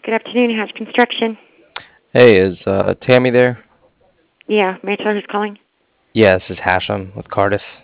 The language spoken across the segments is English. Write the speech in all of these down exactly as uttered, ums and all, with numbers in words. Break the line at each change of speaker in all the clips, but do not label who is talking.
Good afternoon, House Construction.
Hey, is uh, Tammy there?
Yeah, may I tell who's calling?
Yeah, this is Hashem with Cardiff.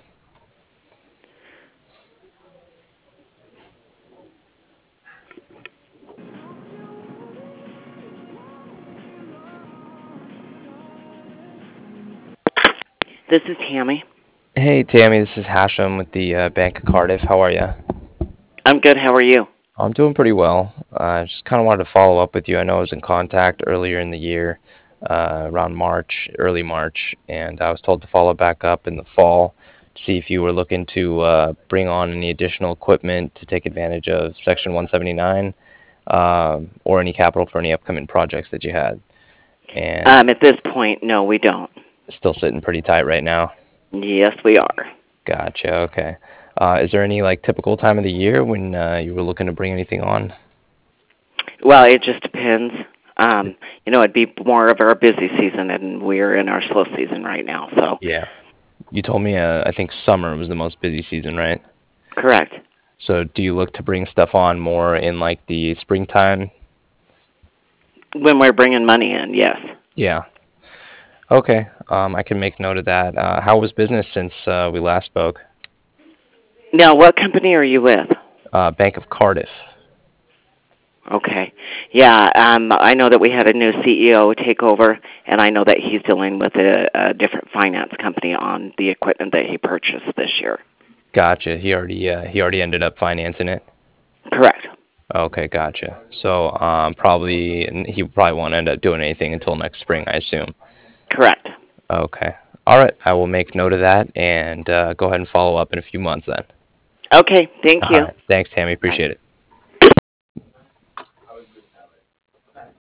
This is Tammy.
Hey, Tammy, this is Hashem with the uh, Bank of Cardiff. How are you?
I'm good. How are you?
I'm doing pretty well. I uh, just kind of wanted to follow up with you. I know I was in contact earlier in the year, uh, around March, early March, and I was told to follow back up in the fall to see if you were looking to uh, bring on any additional equipment to take advantage of Section one seventy-nine, um, or any capital for any upcoming projects that you had. And
Um, at this point, no, we don't.
still sitting pretty tight right now.
Yes, we are.
Gotcha. Okay. Uh, is there any like typical time of the year when uh, you were looking to bring anything on?
Well, it just depends. Um, you know, it'd be more of our busy season, and we're in our slow season right now. So,
Yeah. You told me uh, I think summer was the most busy season, right?
correct.
So do you look to bring stuff on more in like the springtime?
When we're bringing money in, yes.
Yeah. Okay. Um, I can make note of that. Uh, how was business since uh, we last spoke?
Now, what company are you with?
Uh, Bank of Cardiff.
Okay. Yeah, um, I know that we had a new C E O take over, and I know that he's dealing with a, a different finance company on the equipment that he purchased this year.
Gotcha. He already uh, he already ended up financing it.
Correct.
Okay, gotcha. So um, probably and he probably won't end up doing anything until next spring, I assume.
Correct.
Okay. All right. I will make note of that and uh, go ahead and follow up in a few months then.
Okay, thank
All
you.
right. Thanks, Tammy.
Bye.
Appreciate it.